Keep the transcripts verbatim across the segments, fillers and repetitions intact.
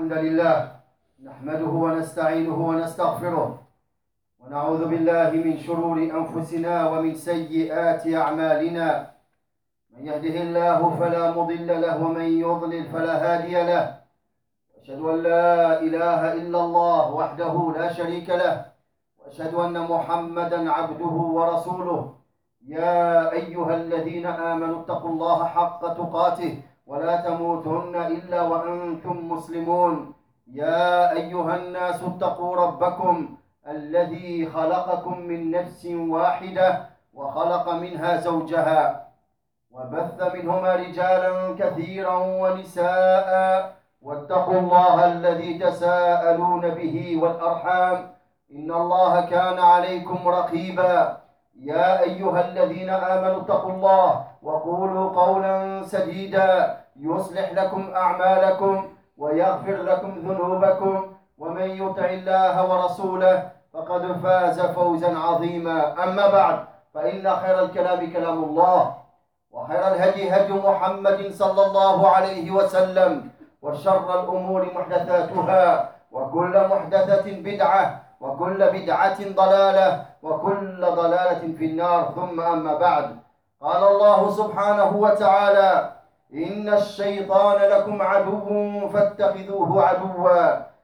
الحمد لله نحمده ونستعينه ونستغفره ونعوذ بالله من شرور أنفسنا ومن سيئات أعمالنا. من يهده الله فلا مضل له ومن يضلل فلا هادي له. أشهد أن لا إله إلا الله وحده لا شريك له، وأشهد أن محمدا عبده ورسوله. يا أيها الذين آمنوا اتقوا الله حق تقاته ولا تموتن إلا وأنتم مسلمون. يا أيها الناس اتقوا ربكم الذي خلقكم من نفس واحدة وخلق منها زوجها وبث منهما رجالا كثيرا ونساء، واتقوا الله الذي تساءلون به والأرحام إن الله كان عليكم رقيبا. يا أيها الذين آمنوا اتقوا الله وقولوا قولا سديدا يصلح لكم أعمالكم ويغفر لكم ذنوبكم، ومن يطع الله ورسوله فقد فاز فوزا عظيما. أما بعد، فإن خير الكلام كلام الله، وخير الهدي هدي محمد صلى الله عليه وسلم، وشر الأمور محدثاتها، وكل محدثة بدعة، وكل بدعة ضلالة، وكل ضلالة في النار. ثم أما بعد، قال الله سبحانه وتعالى: إن الشيطان لكم عدو فاتخذوه عدوا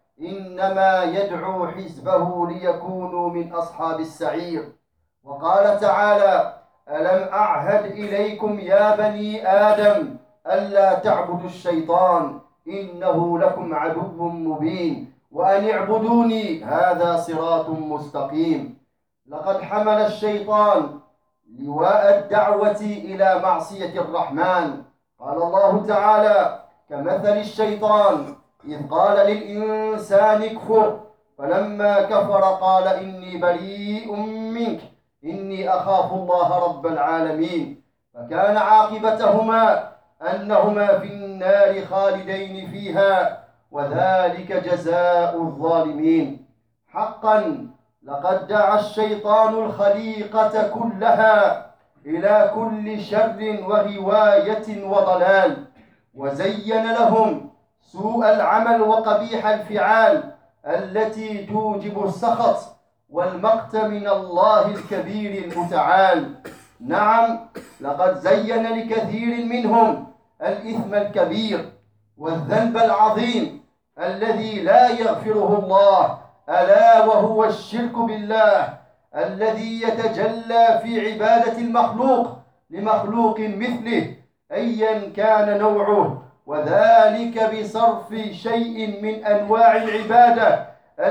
إنما يدعو حزبه ليكونوا من أصحاب السعير. وقال تعالى: ألم أعهد إليكم يا بني آدم ألا تعبدوا الشيطان إنه لكم عدو مبين وأن اعبدوني هذا صراط مستقيم. لقد حمل الشيطان لواء الدعوة إلى معصية الرحمن. قال الله تعالى: كمثل الشيطان إذ قال للإنسان اكفر فلما كفر قال إني بريء منك إني أخاف الله رب العالمين. فكان عاقبتهما أنهما في النار خالدين فيها، وذلك جزاء الظالمين. حقا لقد دعا الشيطان الخليقة كلها إلى كل شر وغواية وضلال، وزين لهم سوء العمل وقبيح الفعال التي توجب السخط والمقت من الله الكبير المتعال. نعم، لقد زين لكثير منهم الإثم الكبير والذنب العظيم الذي لا يغفره الله، ألا وهو الشرك بالله الذي يتجلى في عبادة المخلوق لمخلوق مثله أيا كان نوعه، وذلك بصرف شيء من أنواع العبادة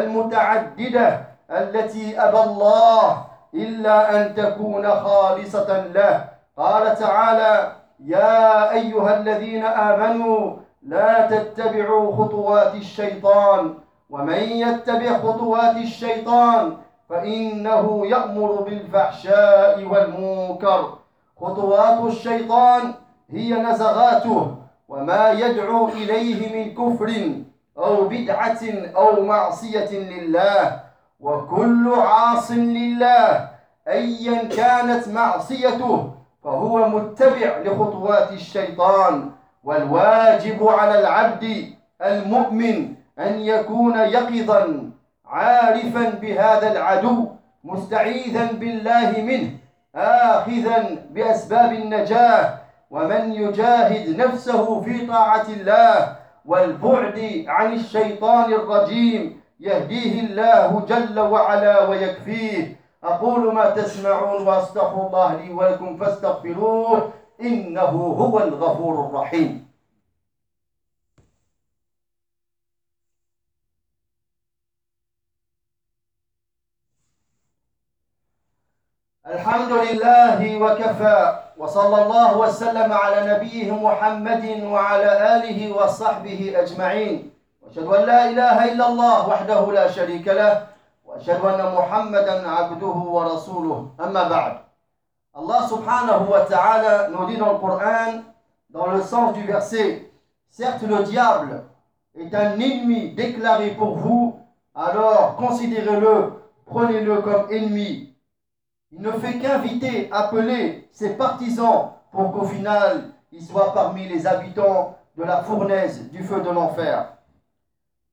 المتعددة التي أبى الله إلا أن تكون خالصة له. قال تعالى: يا أيها الذين آمنوا لا تتبعوا خطوات الشيطان ومن يتبع خطوات الشيطان فإنه يأمر بالفحشاء والمنكر. خطوات الشيطان هي نزغاته وما يدعو إليه من كفر أو بدعة أو معصية لله. وكل عاص لله أيا كانت معصيته فهو متبع لخطوات الشيطان. والواجب على العبد المؤمن أن يكون يقظا عارفا بهذا العدو، مستعيذا بالله منه، آخذا بأسباب النجاة. ومن يجاهد نفسه في طاعة الله والبعد عن الشيطان الرجيم يهديه الله جل وعلا ويكفيه. أقول ما تسمعون وأستغفر الله لي ولكم فاستغفروه إنه هو الغفور الرحيم. الحمد لله وكفى، وصلى الله وسلم على نبيه محمد وعلى آله وصحبه أجمعين، وأشهد أن لا إله إلا الله وحده لا شريك له، وأشهد أن محمدا عبده ورسوله. أما بعد. Allah subhanahu wa ta'ala nous dit dans le Coran, dans le sens du verset: certes le diable est un ennemi déclaré pour vous, alors considérez-le, prenez-le comme ennemi. Il ne fait qu'inviter, appeler ses partisans pour qu'au final, il soit parmi les habitants de la fournaise du feu de l'enfer.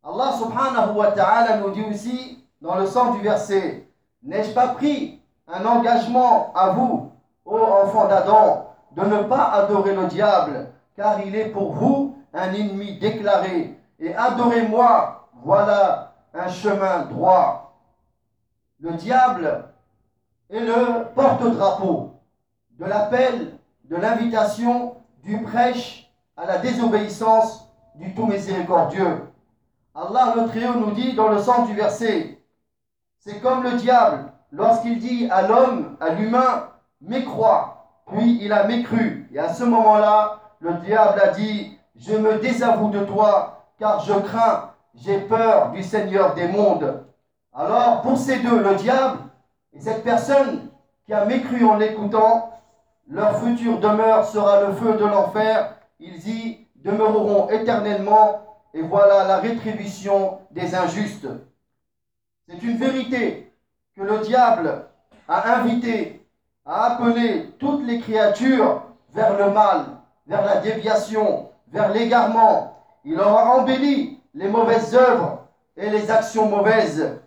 Allah subhanahu wa ta'ala nous dit aussi dans le sens du verset, n'ai-je pas pris un engagement à vous, ô enfants d'Adam, de ne pas adorer le diable, car il est pour vous un ennemi déclaré, et adorez-moi, voilà un chemin droit. Le diable est le porte-drapeau de l'appel, de l'invitation, du prêche à la désobéissance du tout miséricordieux. Allah le Très-Haut nous dit dans le sens du verset, c'est comme le diable lorsqu'il dit à l'homme, à l'humain, mécrois, puis il a mécru. Et à ce moment-là, le diable a dit, je me désavoue de toi, car je crains, j'ai peur du Seigneur des mondes. Alors, pour ces deux, le diable et cette personne qui a mécru en l'écoutant, leur future demeure sera le feu de l'enfer. Ils y demeureront éternellement. Et voilà la rétribution des injustes. C'est une vérité que le diable a invité, a appelé toutes les créatures vers le mal, vers la déviation, vers l'égarement. Il aura embelli les mauvaises œuvres et les actions mauvaises.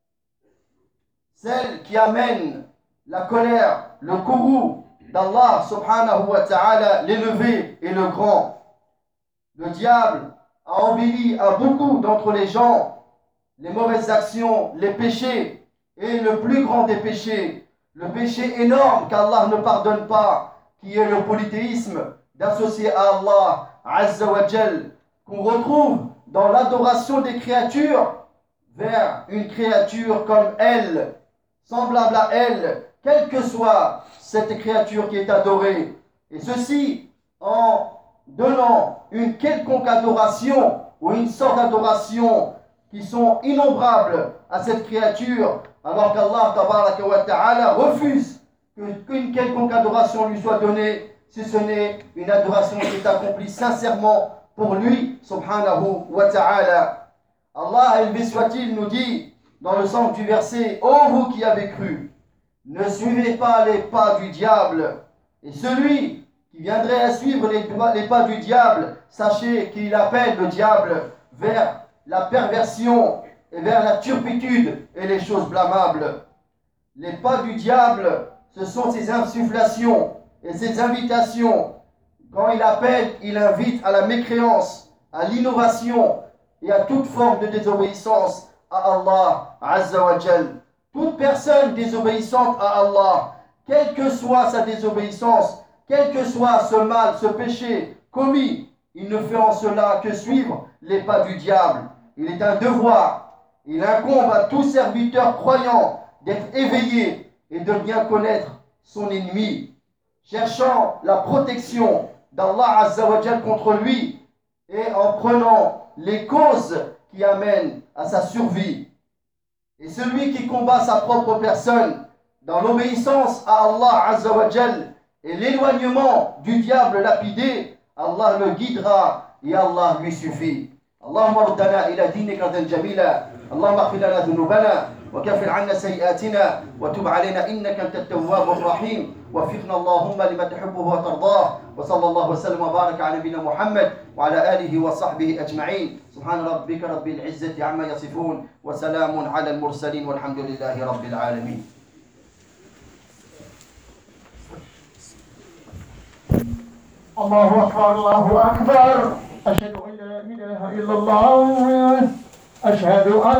Celles qui amènent la colère, le courroux d'Allah subhanahu wa ta'ala, l'élevé et le grand. Le diable a embelli à beaucoup d'entre les gens les mauvaises actions, les péchés, et le plus grand des péchés, le péché énorme qu'Allah ne pardonne pas, qui est le polythéisme, d'associer à Allah Azza wa Jal, qu'on retrouve dans l'adoration des créatures vers une créature comme elle, semblable à elle, quelle que soit cette créature qui est adorée. Et ceci en donnant une quelconque adoration ou une sorte d'adoration qui sont innombrables à cette créature, alors qu'Allah tabaraka wa ta'ala refuse qu'une quelconque adoration lui soit donnée, si ce n'est une adoration qui est accomplie sincèrement pour lui, subhanahu wa ta'ala. Allah, élevé soit-il, nous dit dans le sens du verset, ô vous qui avez cru, ne suivez pas les pas du diable, et celui qui viendrait à suivre les, les pas du diable, sachez qu'il appelle le diable vers la perversion et vers la turpitude et les choses blâmables. Les pas du diable, ce sont ses insufflations et ses invitations. Quand il appelle, il invite à la mécréance, à l'innovation et à toute forme de désobéissance à Allah Azza wa Jal. Toute personne désobéissante à Allah, quelle que soit sa désobéissance, quel que soit ce mal, ce péché commis, il ne fait en cela que suivre les pas du diable. Il est un devoir, il incombe à tout serviteur croyant d'être éveillé et de bien connaître son ennemi, cherchant la protection d'Allah Azza wa Jal contre lui et en prenant les causes qui amènent à sa survie. Et celui qui combat sa propre personne dans l'obéissance à Allah Azza wa Jal et l'éloignement du diable lapidé, Allah le guidera et Allah lui suffit. اللهم ردنا إلى دينك ردا جميلا اللهم اغفر لنا ذنوبنا وكفر عنا سيئاتنا وتب علينا إنك أنت التواب الرحيم وفقنا اللهم لما تحبه وترضاه وصلى الله وسلم وبارك على نبينا محمد وعلى آله وصحبه أجمعين سبحان ربك رب العزة عما يصفون وسلام على المرسلين والحمد لله رب العالمين. الله أكبر الله أكبر أشهد أن لا إله إلا الله أشهد أن